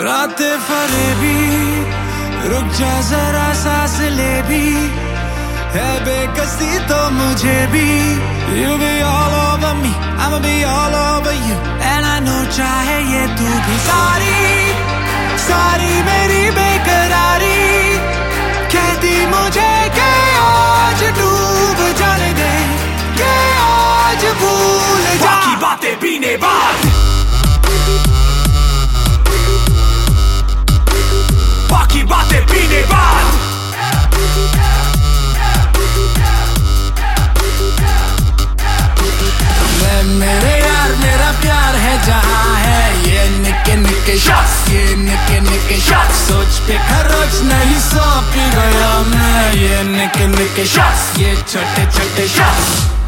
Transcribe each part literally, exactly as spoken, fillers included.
रातें फरेबी, रुक जा जरा सांस ले भी, है बेकसी तो मुझे भी। You be all over me, I'ma be all over you, and I know चाहे ये तू भी। सारी सारी मेरी बेकरारी कहती मुझे कि आज डूब जाने दे, कि आज भूल जा। बाकी बातें पीने बाद, बाकी बातें पीने बाद। मैं मेरे यार मेरा प्यार है जहाँ है ये निके निके शॉट्स, ये निके निके शॉट्स। सोच पे खरोच नहीं सौ पी गया मैं, ये निके निके शॉट्स, ये छोटे छोटे शॉट्स।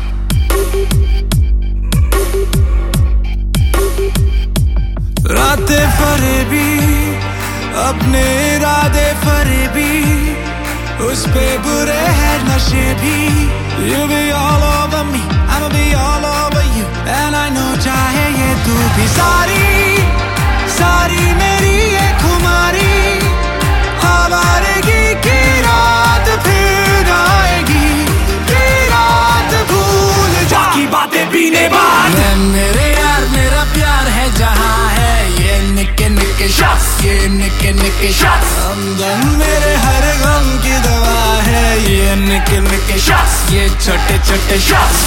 रातें फरेबी, अपने इरादे फरेबी, उस पे बुरे हैं नशे भी। You be all over me, I'ma be all over you, and I know चाहे ये तू भी। सारी सारी मेरी ये खुमारी आवारगी की रात फिर आएगी, की रात भूल जा। बाकी बातें पीने बाद, मैं मेरे यार मेरा प्यार है जहाँ है ये निके निके शॉट्स, ये निके निके शॉट्स। हमदम मेरे हर गम की दवा है ये निके निके शॉट्स, ये छोटे छोटे शॉट्स।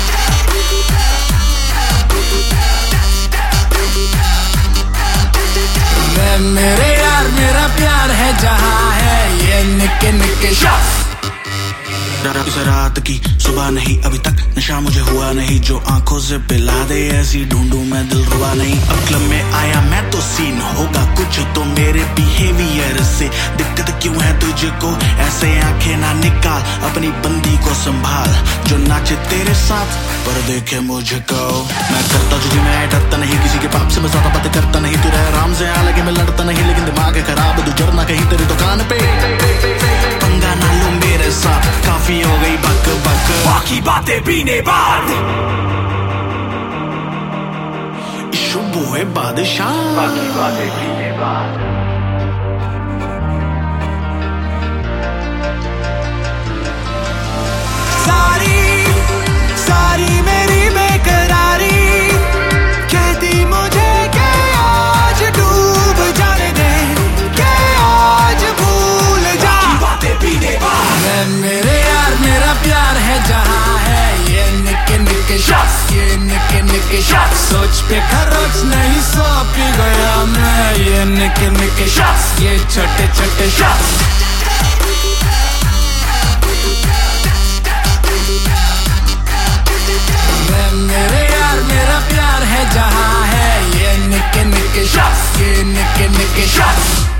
मैं मेरे यार मेरा प्यार है जहाँ है ये निके निके शॉट्स। इस रात की सुबह नहीं अभी तक नशा मुझे हुआ नहीं, जो आंखों से पिला दे ऐसी ढूंढूं मैं दिल रुबा नहीं। अब क्लब में आया मैं तो सीन होगा कुछ तो मेरे बिहेवियर से। दिक्कत क्यों है तुझको ऐसे आंखें ना निकाल, अपनी बंदी को संभाल जो नाचे तेरे साथ पर देखे मुझको। मैं करता तुझे मैं डरता नहीं, किसी के पाप से मैं ज्यादा बातें करता नहीं। तू रह आराम से आ लगे मैं लड़ता नहीं, लेकिन दिमाग है खराब तू जरना कहीं तेरी दुकान पे। पंगा ना लो मेरे साथ, काफी हो गई बक बक। बाकी बातें पीने बाद, शुभ है बादशाह। बाकी बातें पीने बाद। सारी सारी मेरी बेकरारी कहती मुझे कि आज डूब जाने दे, कि आज भूल जा। बाकी बातें पीने बाद, मैं मेरे यार मेरा प्यार है जहाँ है ये निके निके शॉट्स, ये निके निके शॉट्स। सोच पे खरोच नहीं सौ पी गया मैं, ये निके निके शॉट्स, ये छोटे छोटे शॉट्स। मैं मेरे यार मेरा प्यार है जहाँ है ये निके निके शॉट्स, ये निके निके शॉट्स।